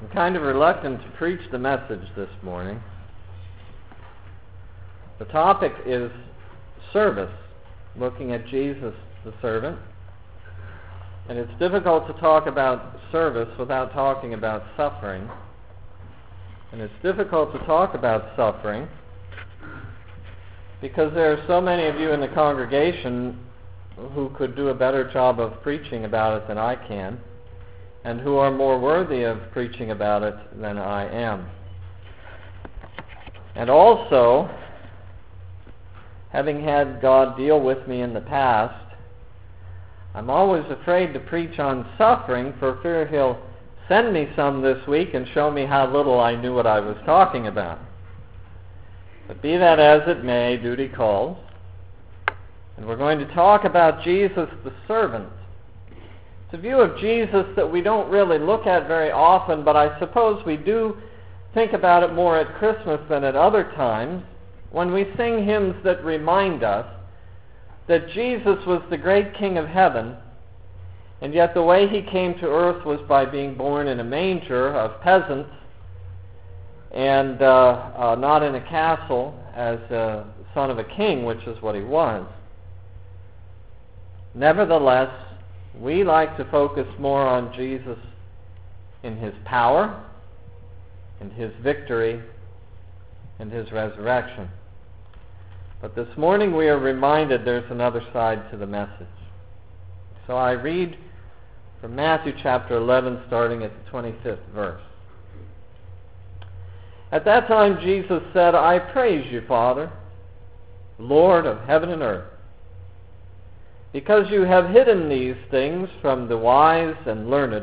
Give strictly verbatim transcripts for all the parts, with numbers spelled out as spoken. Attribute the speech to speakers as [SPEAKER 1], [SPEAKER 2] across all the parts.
[SPEAKER 1] I'm kind of reluctant to preach the message this morning. The topic is service, looking at Jesus the servant. And it's difficult to talk about service without talking about suffering. And it's difficult to talk about suffering because there are so many of you in the congregation who could do a better job of preaching about it than I can, and who are more worthy of preaching about it than I am. And also, having had God deal with me in the past, I'm always afraid to preach on suffering for fear He'll send me some this week and show me how little I knew what I was talking about. But be that as it may, duty calls. And we're going to talk about Jesus the servant. It's a view of Jesus that we don't really look at very often, but I suppose we do think about it more at Christmas than at other times when we sing hymns that remind us that Jesus was the great King of heaven, and yet the way he came to earth was by being born in a manger of peasants and uh, uh, not in a castle as a son of a king, which is what he was. Nevertheless, we like to focus more on Jesus in his power, and his victory, and his resurrection. But this morning we are reminded there's another side to the message. So I read from Matthew chapter eleven, starting at the twenty-fifth verse. At that time Jesus said, I praise you, Father, Lord of heaven and earth, because you have hidden these things from the wise and learned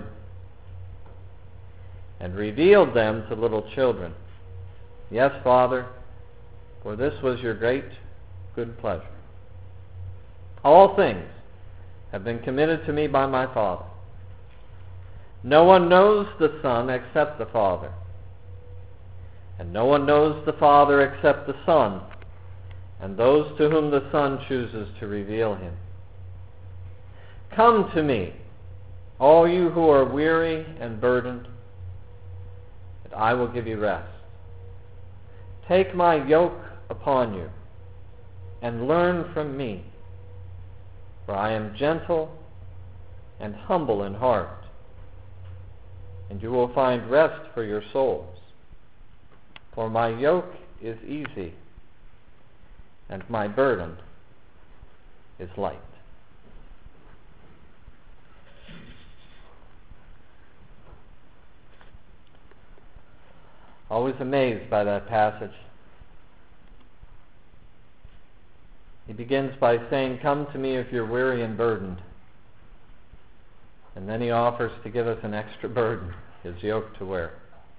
[SPEAKER 1] and revealed them to little children. Yes, Father, for this was your great good pleasure. All things have been committed to me by my Father. No one knows the Son except the Father, and no one knows the Father except the Son, and those to whom the Son chooses to reveal him. Come to me, all you who are weary and burdened, and I will give you rest. Take my yoke upon you, and learn from me, for I am gentle and humble in heart, and you will find rest for your souls. For my yoke is easy, and my burden is light. Always amazed by that passage. He begins by saying, come to me if you're weary and burdened. And then he offers to give us an extra burden, his yoke to wear.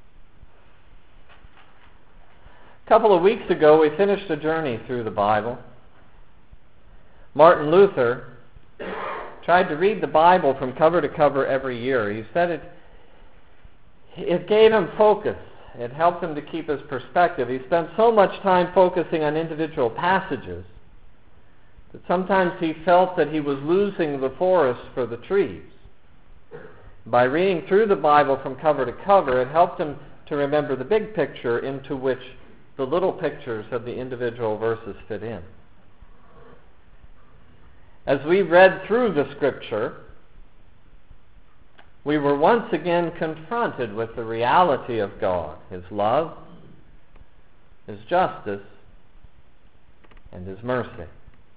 [SPEAKER 1] A couple of weeks ago, we finished a journey through the Bible. Martin Luther tried to read the Bible from cover to cover every year. He said it, it gave him focus. It helped him to keep his perspective. He spent so much time focusing on individual passages that sometimes he felt that he was losing the forest for the trees. By reading through the Bible from cover to cover, it helped him to remember the big picture into which the little pictures of the individual verses fit in. As we read through the Scripture, we were once again confronted with the reality of God, his love, his justice, and his mercy.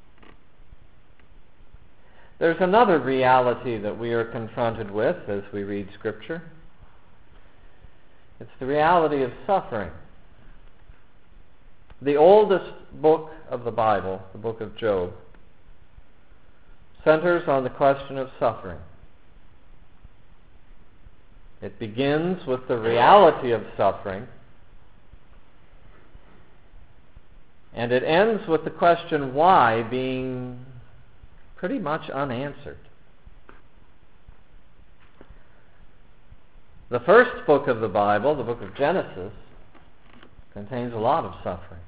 [SPEAKER 1] There's another reality that we are confronted with as we read Scripture. It's the reality of suffering. The oldest book of the Bible, the book of Job, centers on the question of suffering. It begins with the reality of suffering, and it ends with the question why being pretty much unanswered. The first book of the Bible, the book of Genesis, contains a lot of suffering.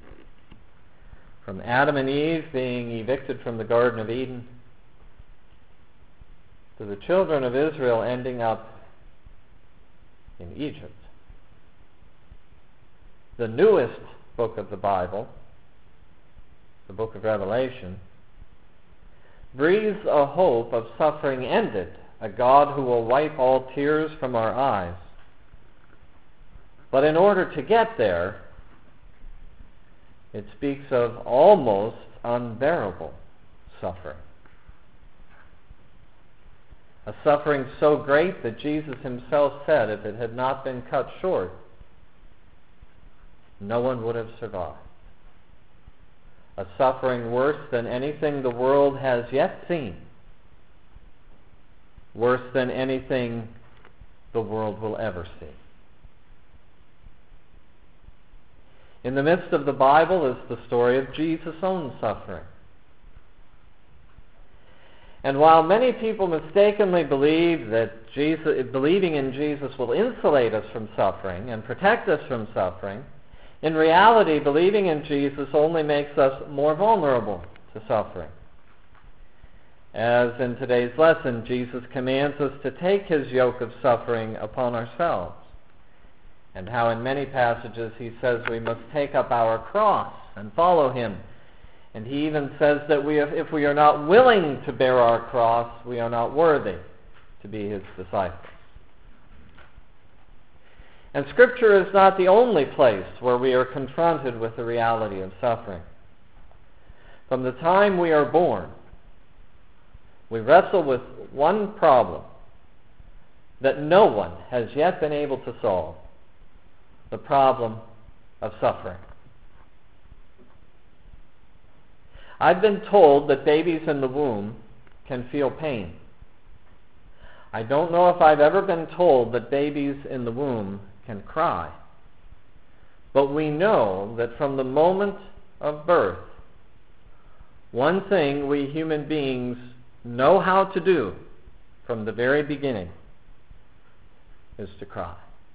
[SPEAKER 1] From Adam and Eve being evicted from the Garden of Eden, to the children of Israel ending up in Egypt. The newest book of the Bible, the book of Revelation, breathes a hope of suffering ended, a God who will wipe all tears from our eyes. But in order to get there, it speaks of almost unbearable suffering. A suffering so great that Jesus himself said if it had not been cut short, no one would have survived. A suffering worse than anything the world has yet seen. Worse than anything the world will ever see. In the midst of the Bible is the story of Jesus' own suffering. And while many people mistakenly believe that Jesus, believing in Jesus will insulate us from suffering and protect us from suffering, in reality, believing in Jesus only makes us more vulnerable to suffering. As in today's lesson, Jesus commands us to take his yoke of suffering upon ourselves, and how in many passages he says we must take up our cross and follow him. And he even says that we have, if we are not willing to bear our cross, we are not worthy to be his disciples. And Scripture is not the only place where we are confronted with the reality of suffering. From the time we are born, we wrestle with one problem that no one has yet been able to solve: the problem of suffering. I've been told that babies in the womb can feel pain. I don't know if I've ever been told that babies in the womb can cry. But we know that from the moment of birth, one thing we human beings know how to do from the very beginning is to cry.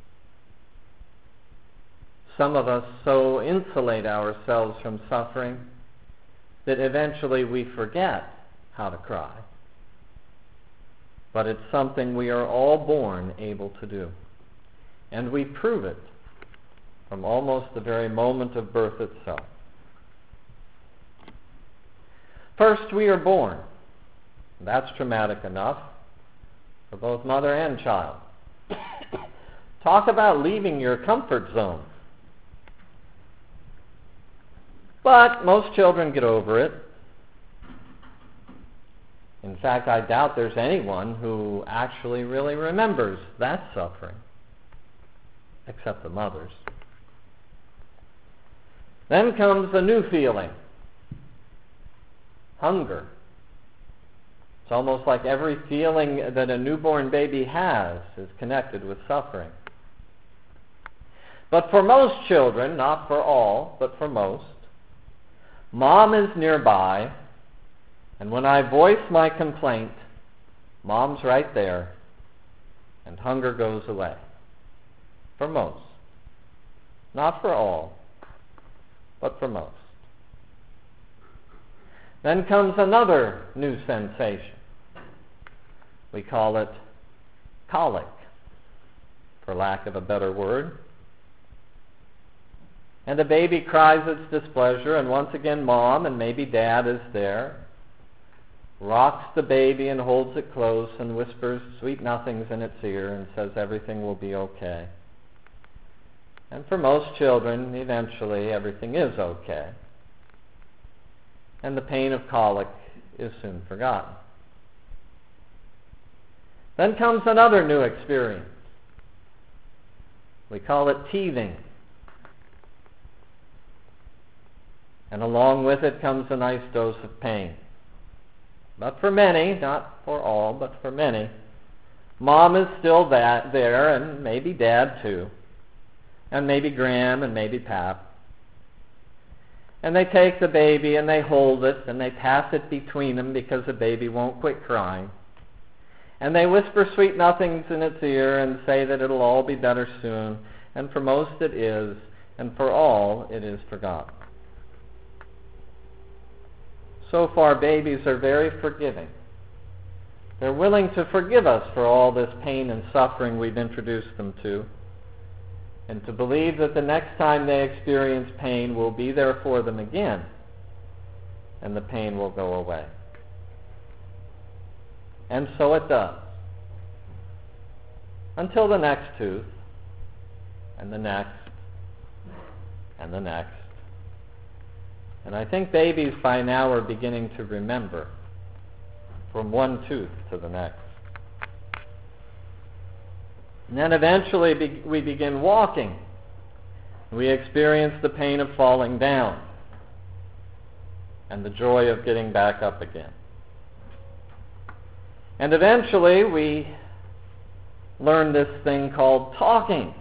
[SPEAKER 1] Some of us so insulate ourselves from suffering that eventually we forget how to cry. But it's something we are all born able to do. And we prove it from almost the very moment of birth itself. First, we are born. That's traumatic enough for both mother and child. Talk about leaving your comfort zone. But most children get over it. In fact, I doubt there's anyone who actually really remembers that suffering, except the mothers. Then comes a new feeling: hunger. It's almost like every feeling that a newborn baby has is connected with suffering. But for most children, not for all, but for most, Mom is nearby, and when I voice my complaint, Mom's right there, and hunger goes away. For most. Not for all, but for most. Then comes another new sensation. We call it colic, for lack of a better word. And the baby cries its displeasure, and once again Mom and maybe Dad is there, rocks the baby and holds it close and whispers sweet nothings in its ear and says everything will be okay. And for most children, eventually everything is okay. And the pain of colic is soon forgotten. Then comes another new experience. We call it teething. And along with it comes a nice dose of pain. But for many, not for all, but for many, Mom is still that there, and maybe Dad too, and maybe Gram, and maybe Pap. And they take the baby and they hold it and they pass it between them because the baby won't quit crying. And they whisper sweet nothings in its ear and say that it'll all be better soon. And for most it is, and for all it is forgotten. So far, babies are very forgiving. They're willing to forgive us for all this pain and suffering we've introduced them to, and to believe that the next time they experience pain, we'll be there for them again, and the pain will go away. And so it does. Until the next tooth, and the next, and the next. And I think babies by now are beginning to remember from one tooth to the next. And then eventually be- we begin walking. We experience the pain of falling down and the joy of getting back up again. And eventually we learn this thing called talking.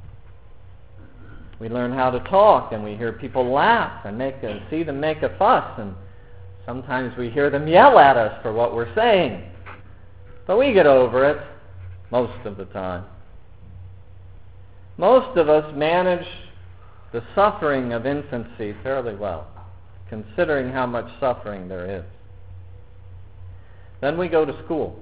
[SPEAKER 1] We learn how to talk, and we hear people laugh and make a, see them make a fuss, and sometimes we hear them yell at us for what we're saying. But we get over it most of the time. Most of us manage the suffering of infancy fairly well, considering how much suffering there is. Then we go to school.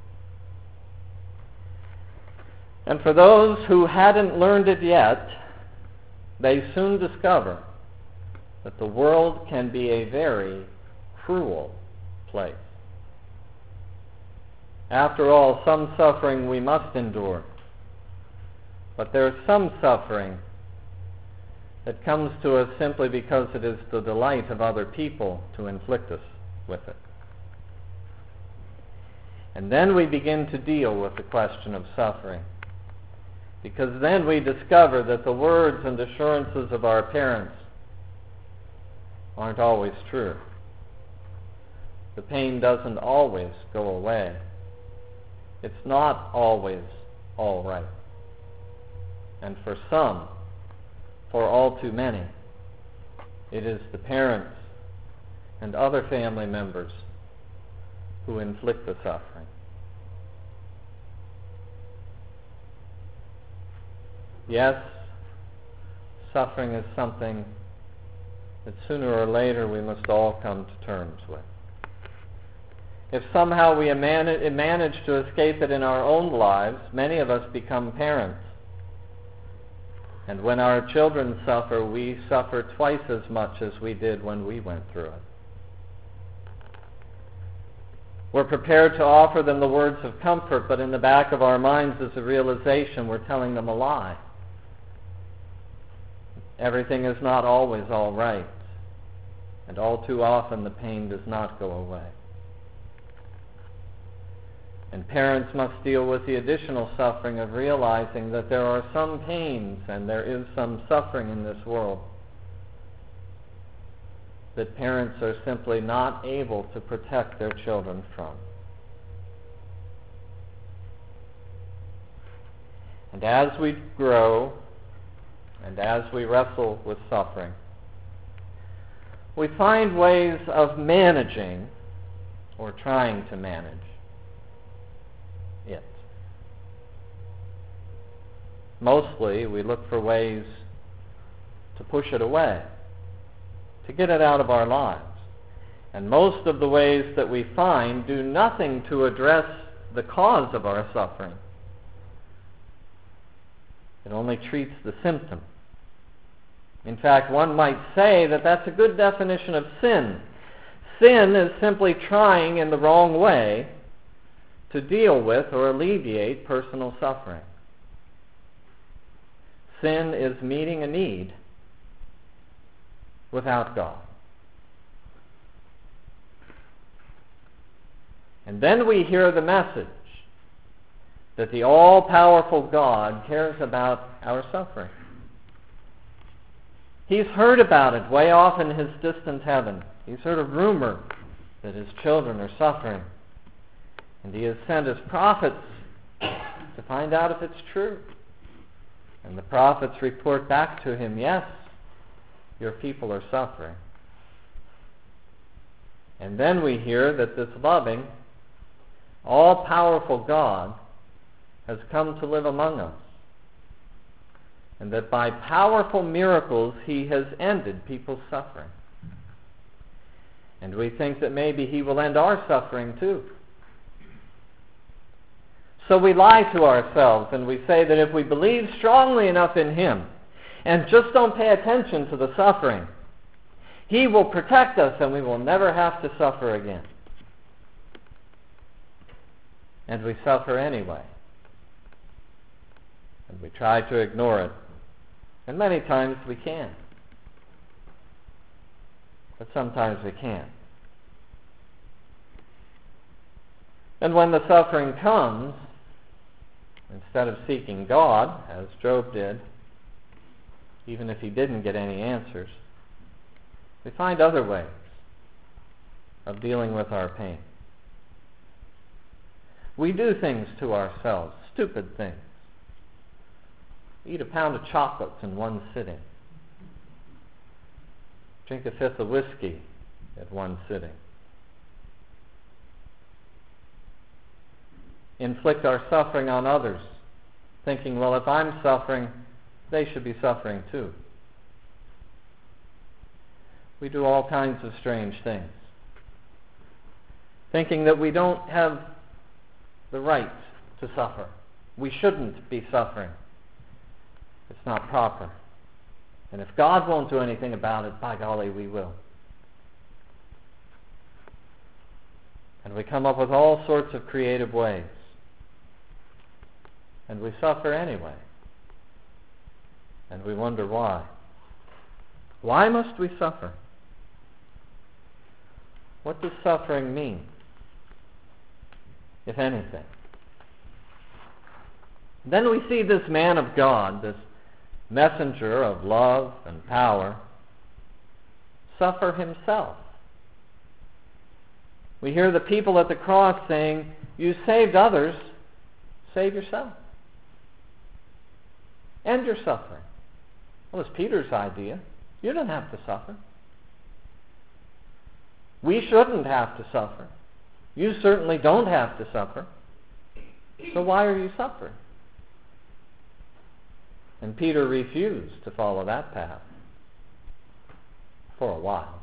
[SPEAKER 1] And for those who hadn't learned it yet, they soon discover that the world can be a very cruel place. After all, some suffering we must endure. But there is some suffering that comes to us simply because it is the delight of other people to inflict us with it. And then we begin to deal with the question of suffering. Because then we discover that the words and assurances of our parents aren't always true. The pain doesn't always go away. It's not always all right. And for some, for all too many, it is the parents and other family members who inflict the suffering. Yes, suffering is something that sooner or later we must all come to terms with. If somehow we manage to escape it in our own lives, many of us become parents. And when our children suffer, we suffer twice as much as we did when we went through it. We're prepared to offer them the words of comfort, but in the back of our minds is a realization we're telling them a lie. Everything is not always all right, and all too often the pain does not go away. And parents must deal with the additional suffering of realizing that there are some pains and there is some suffering in this world that parents are simply not able to protect their children from. And as we grow, and as we wrestle with suffering, we find ways of managing, or trying to manage, it. Mostly, we look for ways to push it away, to get it out of our lives. And most of the ways that we find do nothing to address the cause of our suffering. It only treats the symptom. In fact, one might say that that's a good definition of sin. Sin is simply trying in the wrong way to deal with or alleviate personal suffering. Sin is meeting a need without God. And then we hear the message that the all-powerful God cares about our suffering. He's heard about it way off in his distant heaven. He's heard a rumor that his children are suffering. And he has sent his prophets to find out if it's true. And the prophets report back to him, yes, your people are suffering. And then we hear that this loving, all-powerful God has come to live among us. And that by powerful miracles he has ended people's suffering. And we think that maybe he will end our suffering too. So we lie to ourselves and we say that if we believe strongly enough in Him and just don't pay attention to the suffering, He will protect us and we will never have to suffer again. And we suffer anyway. And we try to ignore it. And many times we can. But sometimes we can't. And when the suffering comes, instead of seeking God, as Job did, even if he didn't get any answers, we find other ways of dealing with our pain. We do things to ourselves, stupid things. Eat a pound of chocolates in one sitting. Drink a fifth of whiskey at one sitting. Inflict our suffering on others, thinking, well, if I'm suffering, they should be suffering too. We do all kinds of strange things, thinking that we don't have the right to suffer. We shouldn't be suffering. It's not proper. And if God won't do anything about it, by golly, we will. And we come up with all sorts of creative ways. And we suffer anyway. And we wonder why. Why must we suffer? What does suffering mean, if anything? Then we see this man of God, this messenger of love and power, suffer himself. We hear the people at the cross saying, you saved others, save yourself. End your suffering. Well, it's Peter's idea. You don't have to suffer. We shouldn't have to suffer. You certainly don't have to suffer. So why are you suffering? And Peter refused to follow that path for a while.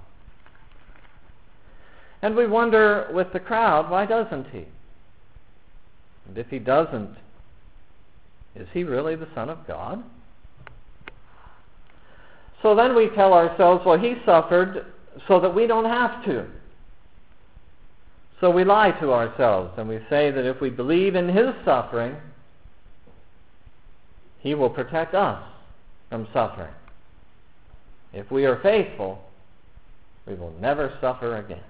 [SPEAKER 1] And we wonder with the crowd, why doesn't he? And if he doesn't, is he really the Son of God? So then we tell ourselves, well, he suffered so that we don't have to. So we lie to ourselves and we say that if we believe in his suffering, he will protect us from suffering. If we are faithful, we will never suffer again.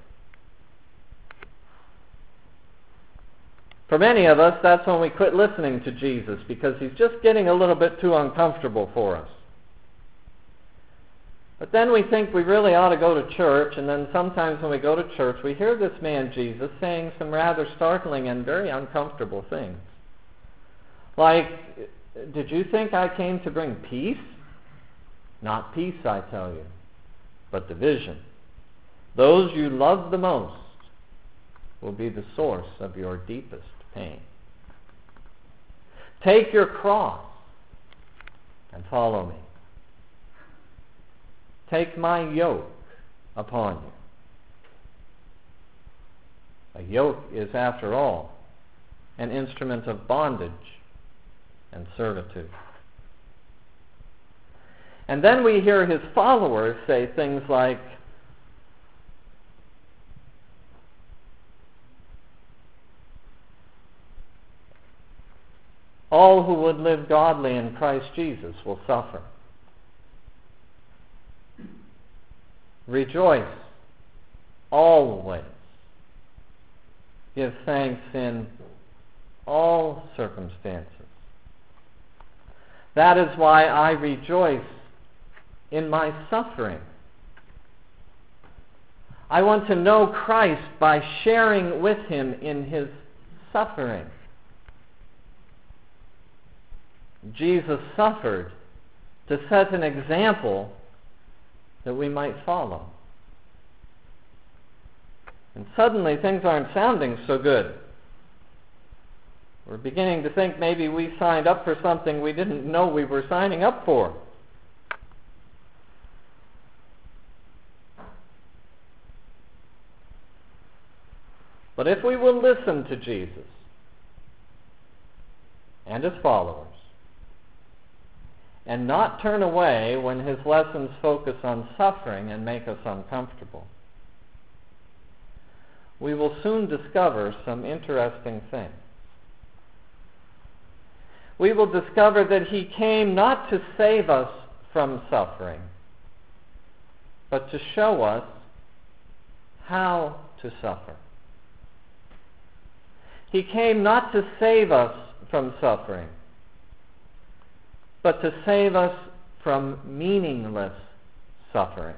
[SPEAKER 1] For many of us, that's when we quit listening to Jesus, because he's just getting a little bit too uncomfortable for us. But then we think we really ought to go to church, and then sometimes when we go to church, we hear this man Jesus saying some rather startling and very uncomfortable things. Like, did you think I came to bring peace? Not peace, I tell you, but division. Those you love the most will be the source of your deepest pain. Take your cross and follow me. Take my yoke upon you. A yoke is, after all, an instrument of bondage and servitude. And then we hear his followers say things like, all who would live godly in Christ Jesus will suffer. Rejoice always. Give thanks in all circumstances. That is why I rejoice in my suffering. I want to know Christ by sharing with him in his suffering. Jesus suffered to set an example that we might follow. And suddenly things aren't sounding so good. We're beginning to think maybe we signed up for something we didn't know we were signing up for. But if we will listen to Jesus, and his followers, and not turn away when his lessons focus on suffering and make us uncomfortable, we will soon discover some interesting things. We will discover that he came not to save us from suffering, but to show us how to suffer. He came not to save us from suffering, but to save us from meaningless suffering.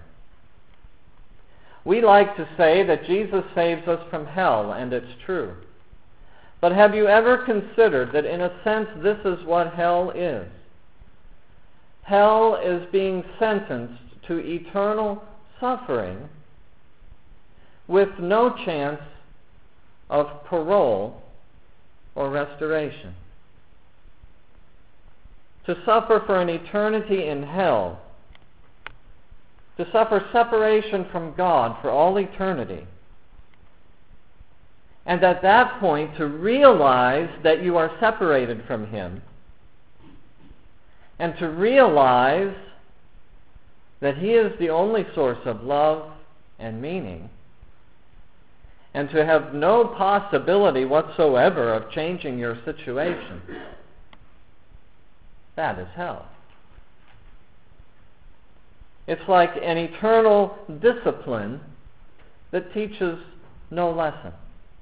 [SPEAKER 1] We like to say that Jesus saves us from hell, and it's true. But have you ever considered that in a sense this is what hell is? Hell is being sentenced to eternal suffering with no chance of parole or restoration. To suffer for an eternity in hell, to suffer separation from God for all eternity, and at that point to realize that you are separated from him, and to realize that he is the only source of love and meaning, and to have no possibility whatsoever of changing your situation. That is hell. It's like an eternal discipline that teaches no lesson.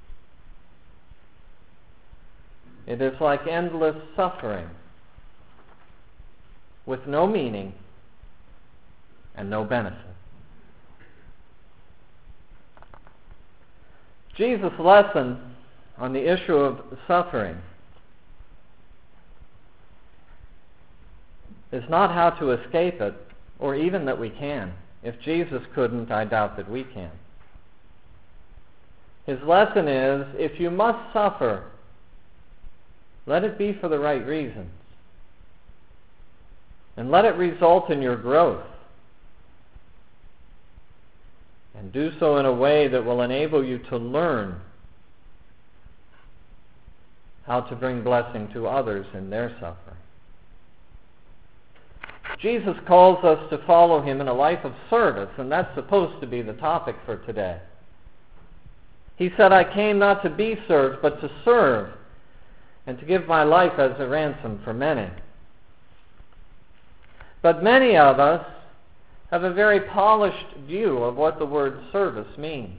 [SPEAKER 1] It is like endless suffering with no meaning and no benefit. Jesus' lesson on the issue of suffering is not how to escape it, or even that we can. If Jesus couldn't, I doubt that we can. His lesson is, if you must suffer, let it be for the right reasons. And let it result in your growth. And do so in a way that will enable you to learn how to bring blessing to others in their suffering. Jesus calls us to follow him in a life of service, and that's supposed to be the topic for today. He said, I came not to be served, but to serve, and to give my life as a ransom for many. But many of us have a very polished view of what the word service means.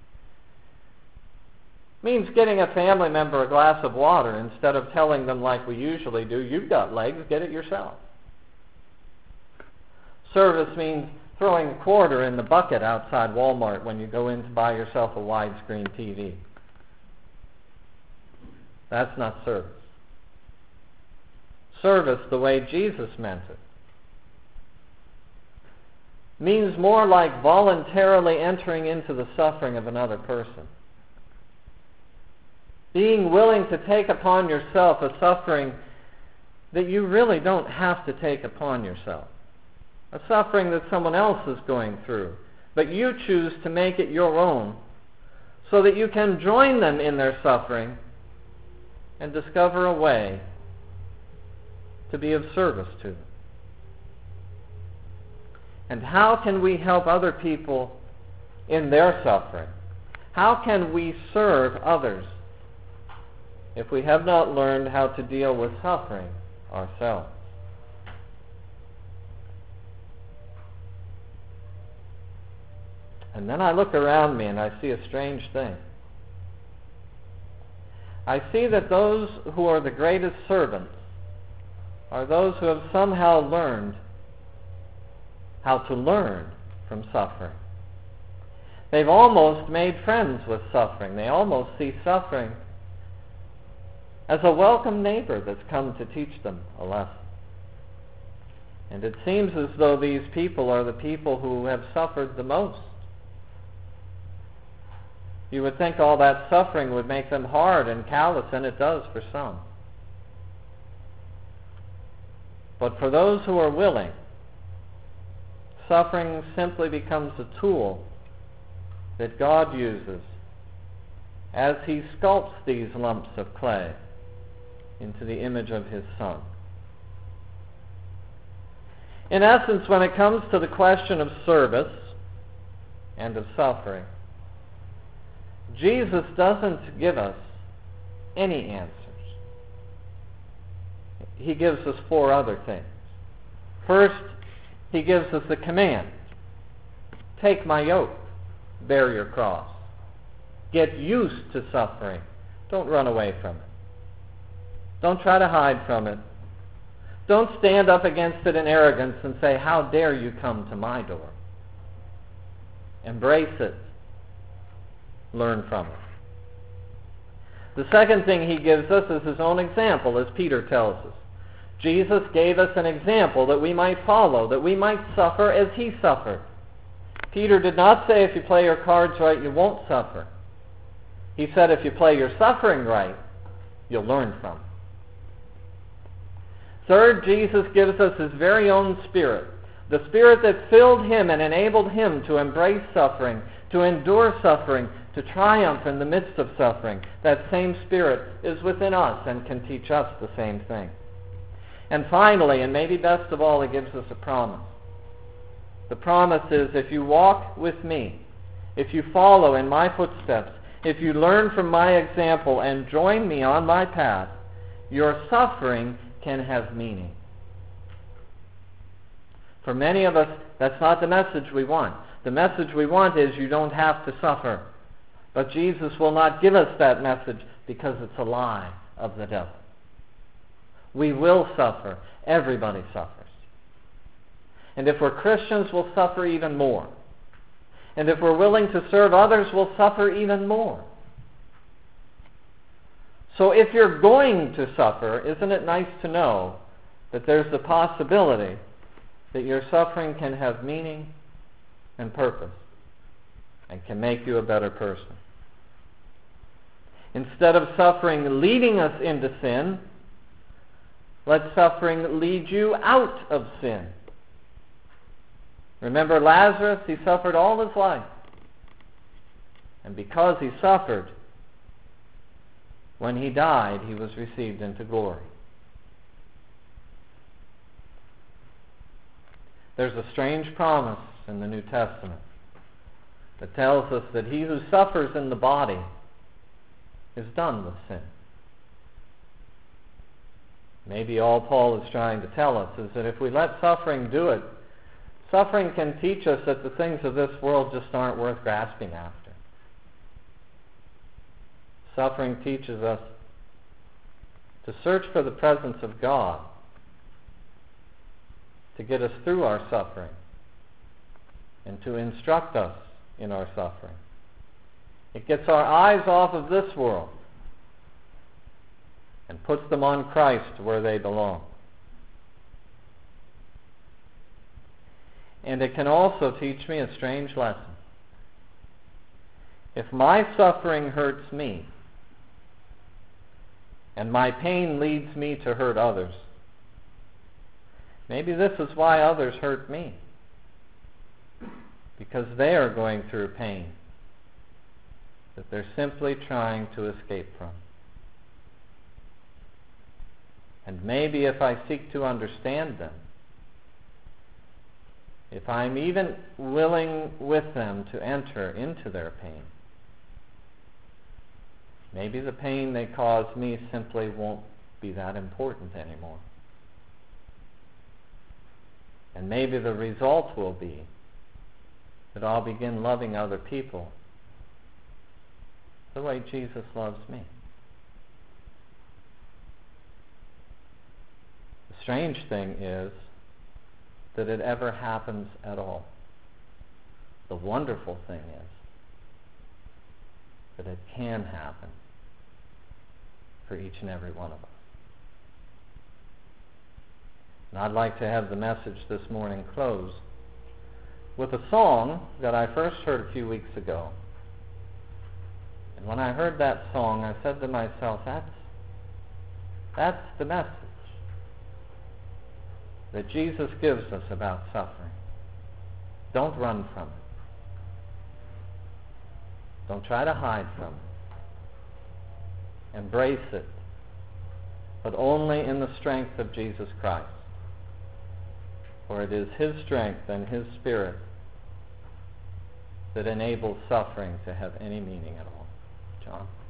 [SPEAKER 1] It means getting a family member a glass of water instead of telling them like we usually do, you've got legs, get it yourself. Service means throwing a quarter in the bucket outside Walmart when you go in to buy yourself a widescreen T V. That's not service. Service, the way Jesus meant it, means more like voluntarily entering into the suffering of another person. Being willing to take upon yourself a suffering that you really don't have to take upon yourself. A suffering that someone else is going through, but you choose to make it your own so that you can join them in their suffering and discover a way to be of service to them. And how can we help other people in their suffering? How can we serve others if we have not learned how to deal with suffering ourselves? And then I look around me and I see a strange thing. I see that those who are the greatest servants are those who have somehow learned how to learn from suffering. They've almost made friends with suffering. They almost see suffering as a welcome neighbor that's come to teach them a lesson. And it seems as though these people are the people who have suffered the most. You would think all that suffering would make them hard and callous, and it does for some. But for those who are willing, suffering simply becomes a tool that God uses as he sculpts these lumps of clay into the image of His Son. In essence, when it comes to the question of service and of suffering, Jesus doesn't give us any answers. He gives us four other things. First, He gives us a command. Take my yoke, bear your cross. Get used to suffering. Don't run away from it. Don't try to hide from it. Don't stand up against it in arrogance and say, how dare you come to my door? Embrace it. Learn from it. The second thing He gives us is His own example, as Peter tells us. Jesus gave us an example that we might follow, that we might suffer as He suffered. Peter did not say if you play your cards right, you won't suffer. He said if you play your suffering right, you'll learn from it. Third, Jesus gives us His very own Spirit, the Spirit that filled Him and enabled Him to embrace suffering, to endure suffering, to triumph in the midst of suffering. That same Spirit is within us and can teach us the same thing. And finally, and maybe best of all, He gives us a promise. The promise is, if you walk with me, if you follow in my footsteps, if you learn from my example and join me on my path, your suffering can have meaning. For many of us, that's not the message we want. The message we want is you don't have to suffer. But Jesus will not give us that message because it's a lie of the devil. We will suffer. Everybody suffers. And if we're Christians, we'll suffer even more. And if we're willing to serve others, we'll suffer even more. So if you're going to suffer, isn't it nice to know that there's the possibility that your suffering can have meaning and purpose and can make you a better person? Instead of suffering leading us into sin, let suffering lead you out of sin. Remember Lazarus, he suffered all his life. And because he suffered, when he died, he was received into glory. There's a strange promise in the New Testament that tells us that he who suffers in the body is done with sin. Maybe all Paul is trying to tell us is that if we let suffering do it, suffering can teach us that the things of this world just aren't worth grasping after. Suffering teaches us to search for the presence of God to get us through our suffering and to instruct us in our suffering. It gets our eyes off of this world and puts them on Christ where they belong. And it can also teach me a strange lesson. If my suffering hurts me, and my pain leads me to hurt others, maybe this is why others hurt me. Because they are going through pain that they're simply trying to escape from. And maybe if I seek to understand them, if I'm even willing with them to enter into their pain, maybe the pain they cause me simply won't be that important anymore. And maybe the result will be that I'll begin loving other people the way Jesus loves me. The strange thing is that it ever happens at all. The wonderful thing is that it can happen for each and every one of us. And I'd like to have the message this morning close with a song that I first heard a few weeks ago. And when I heard that song, I said to myself, that's, that's the message that Jesus gives us about suffering. Don't run from it. Don't try to hide from it. Embrace it. but only in the strength of Jesus Christ. For it is His strength and His Spirit that enables suffering to have any meaning at all. John?